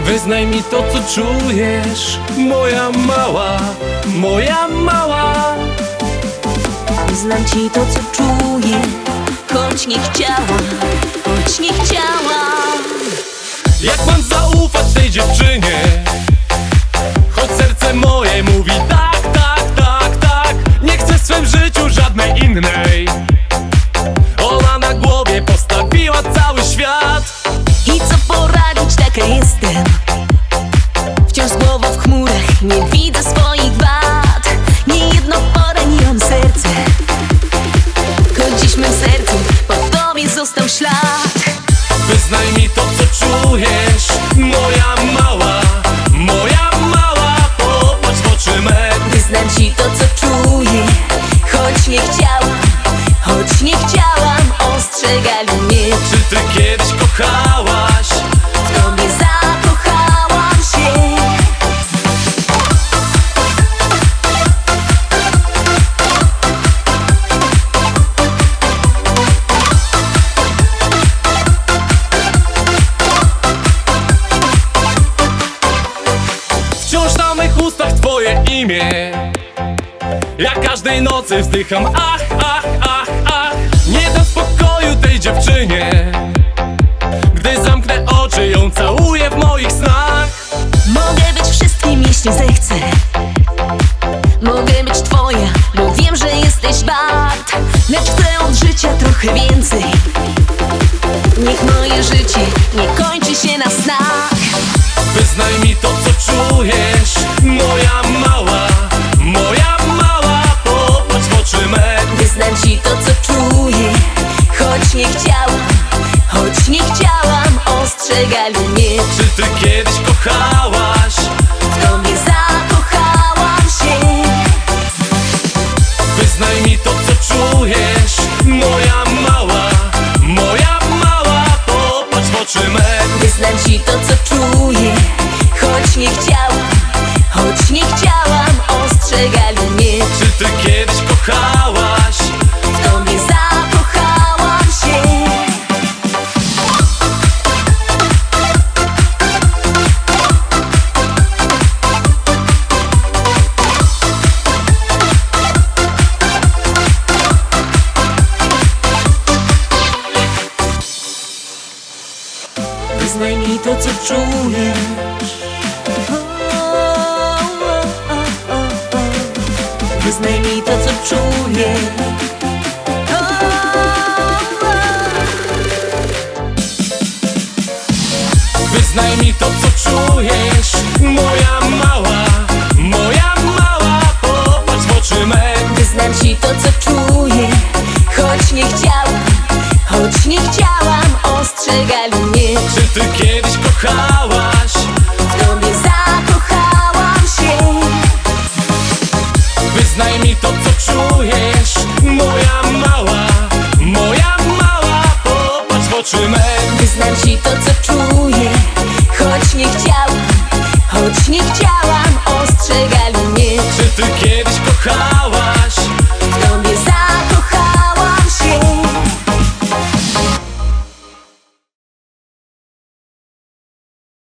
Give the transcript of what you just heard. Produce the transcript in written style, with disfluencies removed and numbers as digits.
Wyznaj mi to, co czujesz, moja mała, moja mała. Wyznam ci to, co czuję, choć nie chciałam, choć nie chciałam. Jak mam zaufać tej dziewczynie, choć serce moje mówi tak, tak, tak, tak. Nie chcę w swym życiu żadnej innej. Ona na głowie postawiła cały świat. I co poradzić, taka jestem. Wciąż głowa w chmurach, nie widzę swoich wad. Niejedno poraniłam serce, choć dziś mym sercem po tobie został ślad. Wyznaj mi to, co czujesz, moja mała, moja mała. Popatrz w oczy me. Wyznam ci to, co czuję, choć nie chciałam, choć nie chciałam. Ostrzegali mnie. Czy ty kiedyś kochałaś? W tobie zakochałam się. Wciąż na mych ustach twoje imię. Ja każdej nocy wzdycham ach, ach, ach, ach. Nie dam spokoju tej dziewczynie. Gdy zamknę oczy, ją całuję w moich snach. Mogę być wszystkim, jeśli zechcę. Mogę być twoja, bo wiem, że jesteś wart. Lecz chcę od życia trochę więcej. Niech moje życie nie kończy się na snach. Wyznaj mi to, co czujesz, moja mała, moja mała. Popatrz w oczy me. Wyznam ci to, co czuję, choć nie chciałam, choć nie chciałam. Ostrzegali mnie. Czy ty kiedyś kochałaś? W tobie zakochałam się. Wyznaj mi to, co czujesz, moja mała, moja mała. Popatrz w oczy me. Wyznam ci to, co czuję, choć nie chciałam, choć nie chciałam. Ostrzegali mnie. Czy ty kiedyś kochałaś? W tobie zakochałam się. Wyznaj mi to, co czujesz. Wyznaj mi to, co czuję. Wyznaj mi to, co czujesz, moja mała, moja mała. Popatrz w oczy me. Wyznam ci to, co czuję, choć nie chciałam, choć nie chciałam. Ostrzegali mnie. Czy ty kiedyś kochałaś? W tobie zakochałam się. Wyznaj mi to, co czujesz, moja mała, moja mała. Popatrz w oczy me. Wyznam ci to, co czuję, choć nie chciałam, choć nie